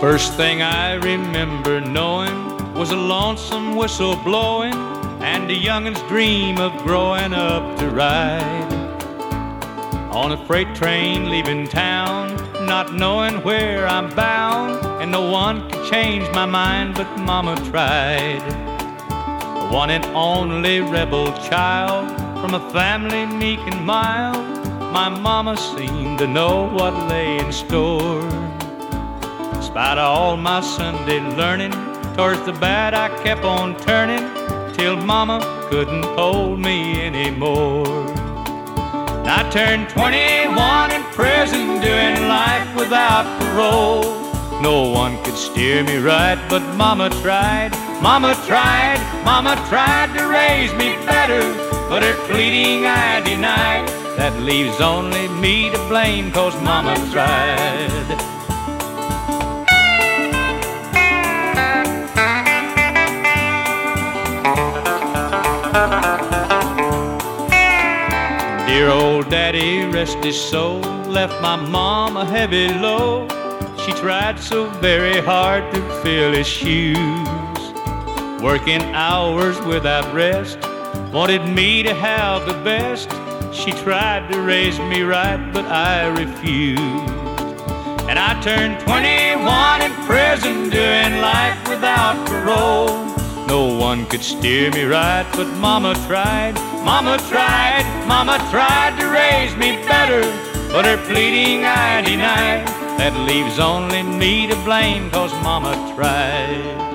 First thing I remember knowing was a lonesome whistle blowing and a youngin's dream of growing up to ride on a freight train leaving town, not knowing where I'm bound, and no one could change my mind but Mama tried. The one and only rebel child from a family meek and mild, my Mama seemed to know what lay in store. In spite of all my Sunday learning, towards the bad I kept on turning, till Mama couldn't hold me anymore. I turned 21 in prison, doing life without parole. No one could steer me right, but Mama tried, Mama tried, Mama tried to raise me better, but her pleading I denied. That leaves only me to blame, 'cause Mama tried. Dear old Daddy, rest his soul, left my mom a heavy load. She tried so very hard to fill his shoes, working hours without rest, wanted me to have the best. She tried to raise me right, but I refused. And I turned 21 in prison, doing life without parole. No one could steer me right, but Mama tried, Mama tried, Mama tried to raise me better, but her pleading I denied. That leaves only me to blame, 'cause Mama tried.